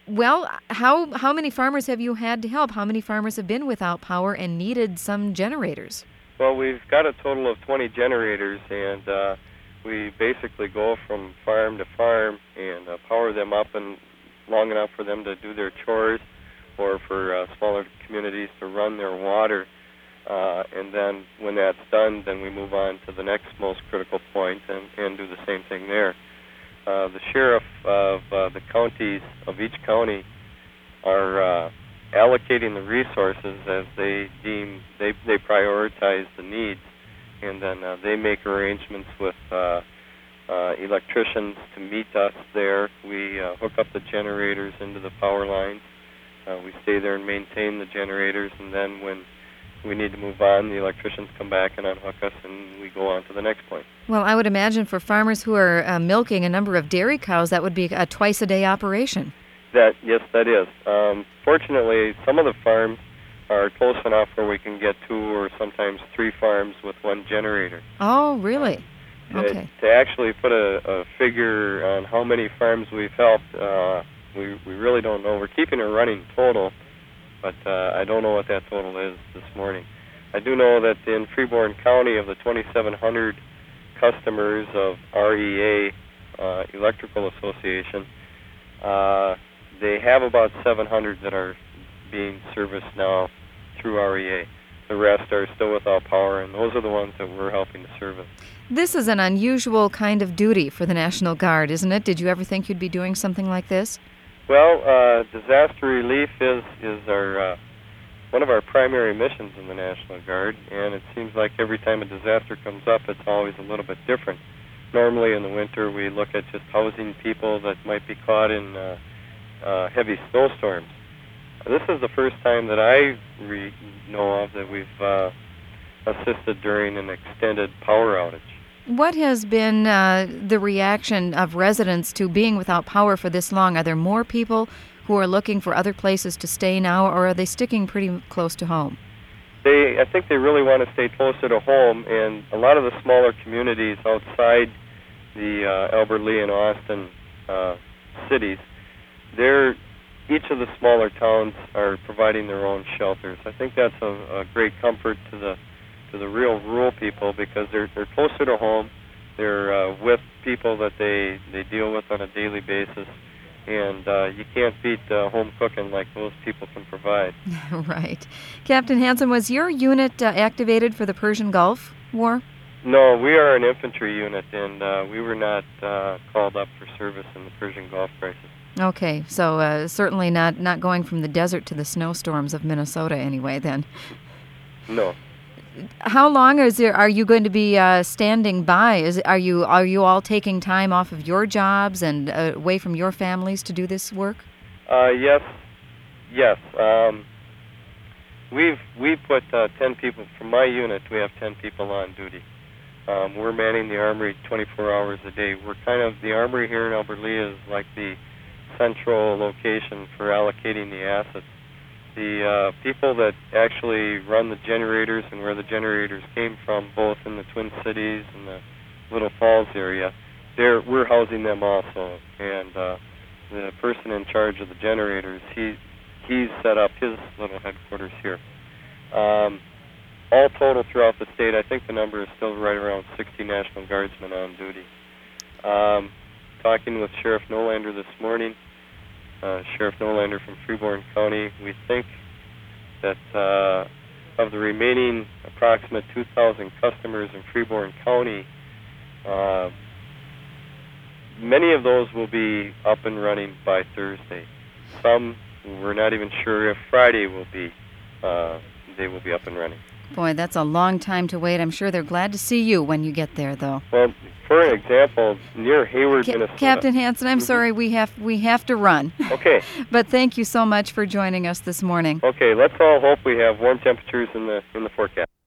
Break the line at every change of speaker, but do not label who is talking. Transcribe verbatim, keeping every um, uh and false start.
Well, how how many farmers have you had to help? How many farmers have been without power and needed some generators?
Well, we've got a total of twenty generators, and uh, we basically go from farm to farm and uh, power them up and long enough for them to do their chores or for uh, smaller communities to run their water. Uh, and then when that's done, then we move on to the next most critical point and, and do the same thing there. Uh, the sheriff of uh, the counties of each county are uh, allocating the resources as they deem they they prioritize the needs, and then uh, they make arrangements with uh, uh, electricians to meet us there. We uh, hook up the generators into the power lines. Uh, we stay there and maintain the generators, and then when we need to move on, the electricians come back and unhook us, and we go on to the next point.
Well, I would imagine for farmers who are uh, milking a number of dairy cows, that would be a twice-a-day operation.
That yes, that is. Um, fortunately, some of the farms are close enough where we can get two or sometimes three farms with one generator.
Oh, really?
To,
okay.
To actually put a, a figure on how many farms we've helped, uh, we we really don't know. We're keeping a running total, but uh, I don't know what that total is this morning. I do know that in Freeborn County, of the twenty-seven hundred customers of R E A uh, Electrical Association, uh, they have about seven hundred that are being serviced now through R E A. The rest are still without power, and those are the ones that we're helping to service.
This is an unusual kind of duty for the National Guard, isn't it? Did you ever think you'd be doing something like this?
Well, uh, disaster relief is is our uh, one of our primary missions in the National Guard, and it seems like every time a disaster comes up, it's always a little bit different. Normally in the winter, we look at just housing people that might be caught in uh, uh, heavy snowstorms. This is the first time that I re- know of that we've uh, assisted during an extended power outage.
What has been uh, the reaction of residents to being without power for this long? Are there more people who are looking for other places to stay now, or are they sticking pretty close to home?
They, I think they really want to stay closer to home, and a lot of the smaller communities outside the uh, Albert Lea and Austin uh, cities, they're each of the smaller towns are providing their own shelters. I think that's a, a great comfort to the to the real rural people because they're they're closer to home. They're uh, with people that they, they deal with on a daily basis, and uh, you can't beat uh, home cooking like those people can provide.
Right. Captain Hansen, was your unit uh, activated for the Persian Gulf War?
No, we are an infantry unit, and uh, we were not uh, called up for service in the Persian Gulf crisis.
Okay, so uh, certainly not, not going from the desert to the snowstorms of Minnesota anyway, then.
No.
How long is there, are you going to be uh, standing by? Is Are you are you all taking time off of your jobs and uh, away from your families to do this work?
Uh, yes, yes. Um, we've we've put uh, ten people, from my unit, we have ten people on duty. Um, we're manning the armory twenty-four hours a day. We're kind of, the armory here in Albert Lea is like the central location for allocating the assets. The uh, people that actually run the generators and where the generators came from, both in the Twin Cities and the Little Falls area, they're, we're housing them also. And uh, the person in charge of the generators, he he's set up his little headquarters here. Um, all total throughout the state, I think the number is still right around sixty National Guardsmen on duty. Um, talking with Sheriff Nolander this morning, uh, Sheriff Nolander from Freeborn County, we think that uh, of the remaining approximate two thousand customers in Freeborn County, uh, many of those will be up and running by Thursday. Some, we're not even sure if Friday will be, uh, they will be up and running.
Boy, that's a long time to wait. I'm sure they're glad to see you when you get there, though.
Well, for an example, near Hayward,
Ca-
Minnesota.
Captain Hansen, I'm mm-hmm. sorry, we have we have to run.
Okay.
But thank you so much for joining us this morning.
Okay, let's all hope we have warm temperatures in the in the forecast.